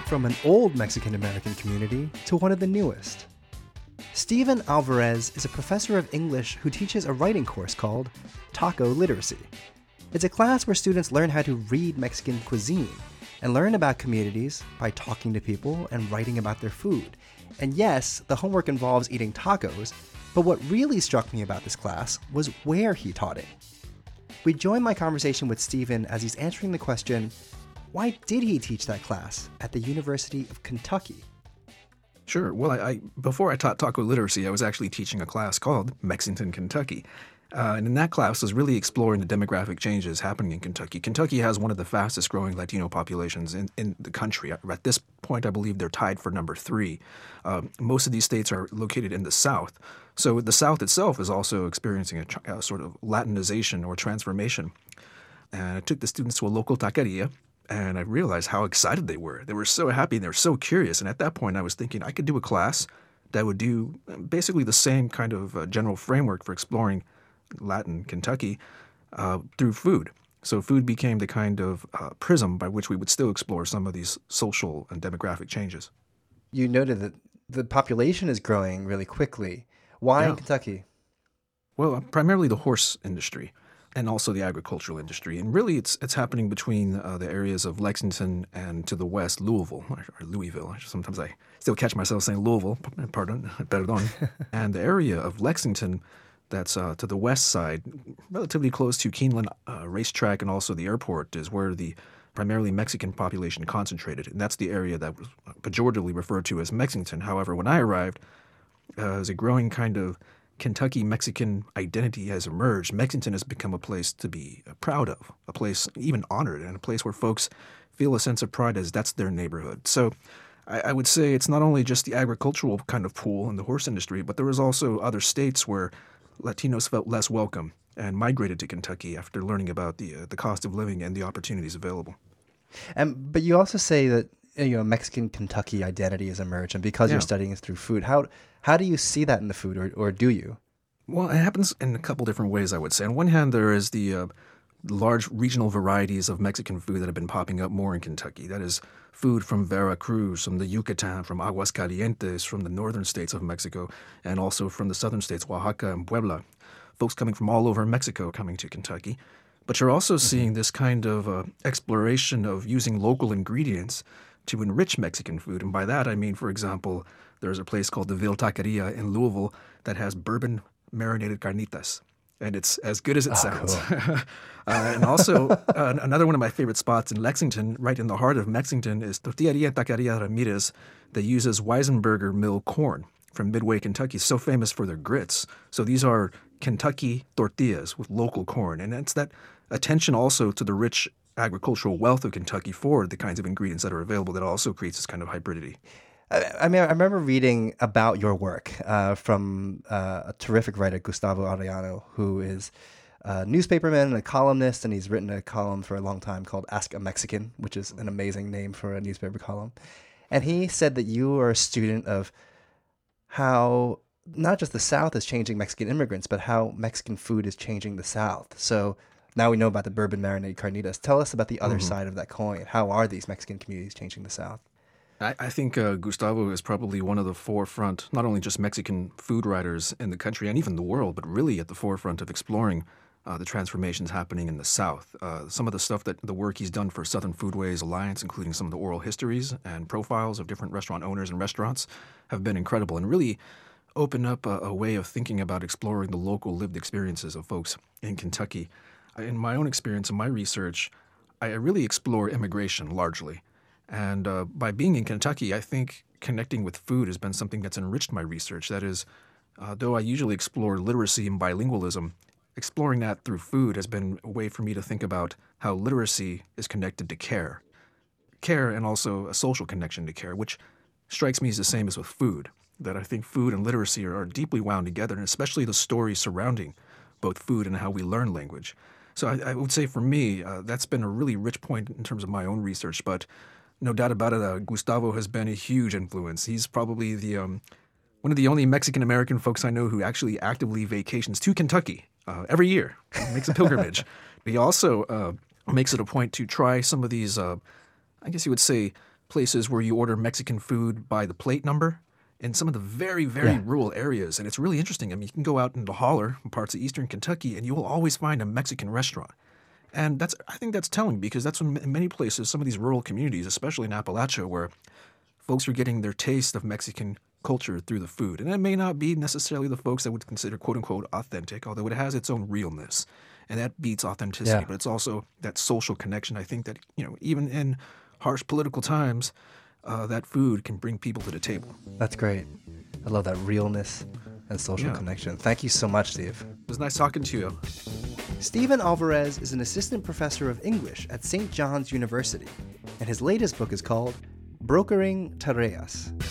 from an old Mexican-American community to one of the newest. Steven Alvarez is a professor of English who teaches a writing course called Taco Literacy. It's a class where students learn how to read Mexican cuisine and learn about communities by talking to people and writing about their food. And yes, the homework involves eating tacos, but what really struck me about this class was where he taught it. We join my conversation with Steven as he's answering the question, why did he teach that class at the University of Kentucky? Sure. Well, I before I taught taco literacy, I was actually teaching a class called Mexington, Kentucky. And in that class, I was really exploring the demographic changes happening in Kentucky. Kentucky has one of the fastest growing Latino populations in the country. At this point, I believe they're tied for number 3. Most of these states are located in the South. So the South itself is also experiencing a sort of Latinization or transformation. And I took the students to a local taqueria, and I realized how excited they were. They were so happy, and they were so curious. And at that point, I was thinking I could do a class that would do basically the same kind of general framework for exploring Latin Kentucky through food. So food became the kind of prism by which we would still explore some of these social and demographic changes. You noted that the population is growing really quickly. Why in Kentucky? Well, primarily the horse industry and also the agricultural industry. And really it's happening between the areas of Lexington and to the west, Louisville, or Louisville. Sometimes I still catch myself saying Louisville, pardon. And the area of Lexington that's to the west side, relatively close to Keeneland Racetrack and also the airport, is where the primarily Mexican population concentrated. And that's the area that was pejoratively referred to as Mexington. However, when I arrived, as a growing kind of Kentucky Mexican identity has emerged, Mexington has become a place to be proud of, a place even honored, and a place where folks feel a sense of pride as that's their neighborhood. So I would say it's not only just the agricultural kind of pool in the horse industry, but there was also other states where Latinos felt less welcome and migrated to Kentucky after learning about the cost of living and the opportunities available. But you also say that Mexican Kentucky identity has emerged, and because you're studying it through food, how do you see that in the food, or do you? Well, it happens in a couple different ways, I would say. On one hand, there is the large regional varieties of Mexican food that have been popping up more in Kentucky. That is food from Veracruz, from the Yucatan, from Aguascalientes, from the northern states of Mexico, and also from the southern states, Oaxaca and Puebla. Folks coming from all over Mexico coming to Kentucky. But you're also seeing this kind of exploration of using local ingredients to enrich Mexican food. And by that, I mean, for example, there's a place called the Ville Taqueria in Louisville that has bourbon marinated carnitas. And it's as good as it sounds. Cool. And also, another one of my favorite spots in Lexington, right in the heart of Mexington, is Tortilleria Taqueria Ramirez that uses Weisenberger mill corn from Midway, Kentucky, so famous for their grits. So these are Kentucky tortillas with local corn. And it's that attention also to the rich agricultural wealth of Kentucky for the kinds of ingredients that are available that also creates this kind of hybridity. I remember reading about your work from a terrific writer, Gustavo Arellano, who is a newspaperman and a columnist, and he's written a column for a long time called Ask a Mexican, which is an amazing name for a newspaper column. And he said that you are a student of how not just the South is changing Mexican immigrants, but how Mexican food is changing the South. So now we know about the bourbon marinated carnitas. Tell us about the other side of that coin. How are these Mexican communities changing the South? I think Gustavo is probably one of the forefront, not only just Mexican food writers in the country and even the world, but really at the forefront of exploring the transformations happening in the South. Some of the stuff the work he's done for Southern Foodways Alliance, including some of the oral histories and profiles of different restaurant owners and restaurants, have been incredible and really open up a way of thinking about exploring the local lived experiences of folks in Kentucky. In my own experience and my research, I really explore immigration largely. And by being in Kentucky, I think connecting with food has been something that's enriched my research. That is, though I usually explore literacy and bilingualism, exploring that through food has been a way for me to think about how literacy is connected to care. Care and also a social connection to care, which strikes me as the same as with food, that I think food and literacy are deeply wound together, and especially the stories surrounding both food and how we learn language. So I would say for me, that's been a really rich point in terms of my own research, but no doubt about it, Gustavo has been a huge influence. He's probably one of the only Mexican-American folks I know who actually actively vacations to Kentucky every year. He makes a pilgrimage. He also makes it a point to try some of these, I guess you would say, places where you order Mexican food by the plate number in some of the very, very rural areas. And it's really interesting. I mean, you can go out into Holler, parts of eastern Kentucky, and you will always find a Mexican restaurant. And I think that's telling, because that's in many places, some of these rural communities, especially in Appalachia, where folks are getting their taste of Mexican culture through the food. And it may not be necessarily the folks that would consider quote-unquote authentic, although it has its own realness. And that beats authenticity. Yeah. But it's also that social connection. I think that, even in harsh political times, that food can bring people to the table. That's great. I love that realness and social connection. Thank you so much, Steve. It was nice talking to you. Stephen Alvarez is an assistant professor of English at St. John's University, and his latest book is called Brokering Tareas.